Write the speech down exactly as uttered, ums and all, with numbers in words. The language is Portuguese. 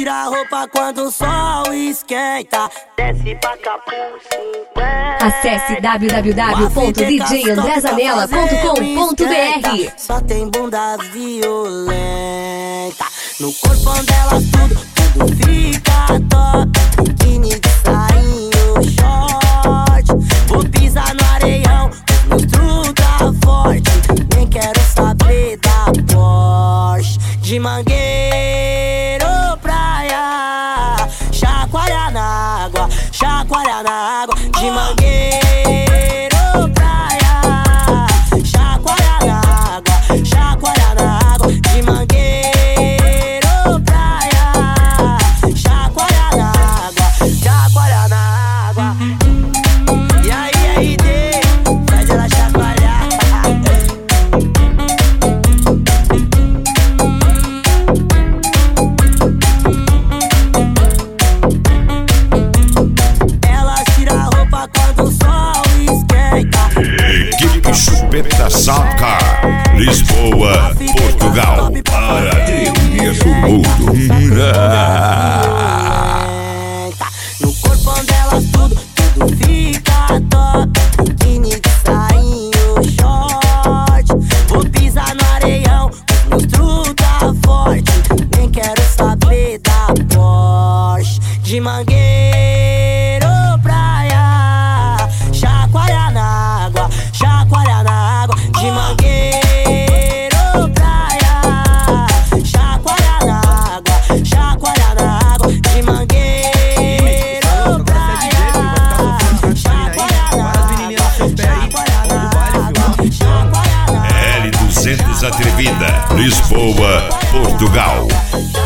tira a roupa quando o sol esquenta. Desce pra Capu cinquenta. Acesse w w w ponto d j andré zanella ponto com ponto b r. Só tem bunda violenta. No corpo delas tudo, tudo fica top. Biquíni de sainho, short. Vou pisar no areião, meus truta forte. Nem quero saber da Porsche. De Mangueiro praia, chacoalha na água, chacoalha na água. De Mangueiro praia, chacoalha na água, chacoalha na água. De Mangueiro praia, chacoalha na água, chacoalha na água. E aí, aí, D, faz ela chacoalhar. Ela tira a roupa quando o sol esquenta. Equipe Chupeta Soundcar, Lisboa, Portugal, para tremer o mundo. No corpo delas tudo, tudo fica top. Biquíni de sainho, short. Vou pisar no areião, meus truta forte. Nem quero saber da Porsche. De Mangueiro praia, chacoalha na água, chacoalha na água. De Mangueiro praia, chacoalha na água, chacoalha na água. De Mangueiro praia, chacoalha na água, chacoalha na água, chacoalha na água. L duzentos Atrevida, Lisboa, Portugal.